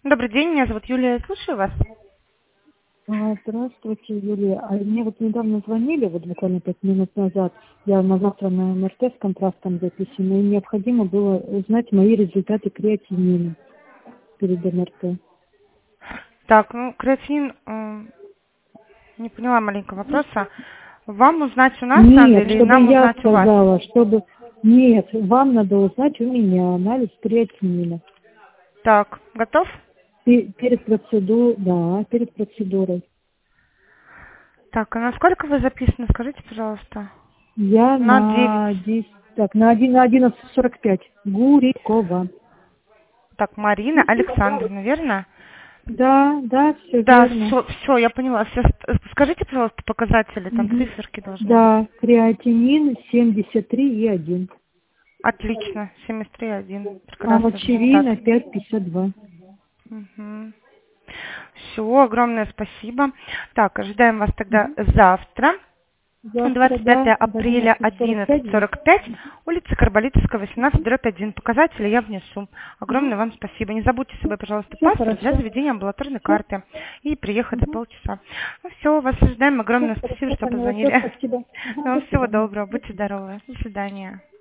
Добрый день, меня зовут Юлия, слушаю вас. Здравствуйте, Юлия. Мне вот недавно звонили, вот буквально 5 минут назад. Я на завтра на МРТ с контрастом записана, и необходимо было узнать мои результаты креатинина перед МРТ. Так, ну, креатинин, не поняла маленького вопроса. Вам узнать у нас надо Нет, или чтобы нам я узнать у вас? сказала, чтобы... Нет, вам надо узнать у меня анализ креатинина. Так, готов? Перед процедурой, да, перед процедурой. Так, а на сколько вы записаны, скажите, пожалуйста? Я На 9. на 10, так, на 11:45. Гурикова. Так, Марина Александровна, верно? Да, да, все Да, верно. все, я поняла. Всё, скажите, пожалуйста, показатели, там Мгм. циферки должны быть. Да, креатинин 73,1. Отлично, 73,1. А Прекрасный результат. мочевина 5,52. Все, огромное спасибо. Так, ожидаем вас тогда Мгм. завтра. Завтра, 25 да, в апреля 11:45 здесь. 11:45, улица Карболитовская, 18/1. Показатели я внесу. Угу. Огромное вам спасибо. Не забудьте с собой, пожалуйста, Все паспорт для хорошо. заведения амбулаторной Все. карты и приехать за Угу. полчаса. Ну все, вас ожидаем. Все Огромное спасибо, хорошо, что поняла. Все, позвонили. спасибо. Ага, Ну, до всего свидания. доброго. Будьте здоровы. До свидания.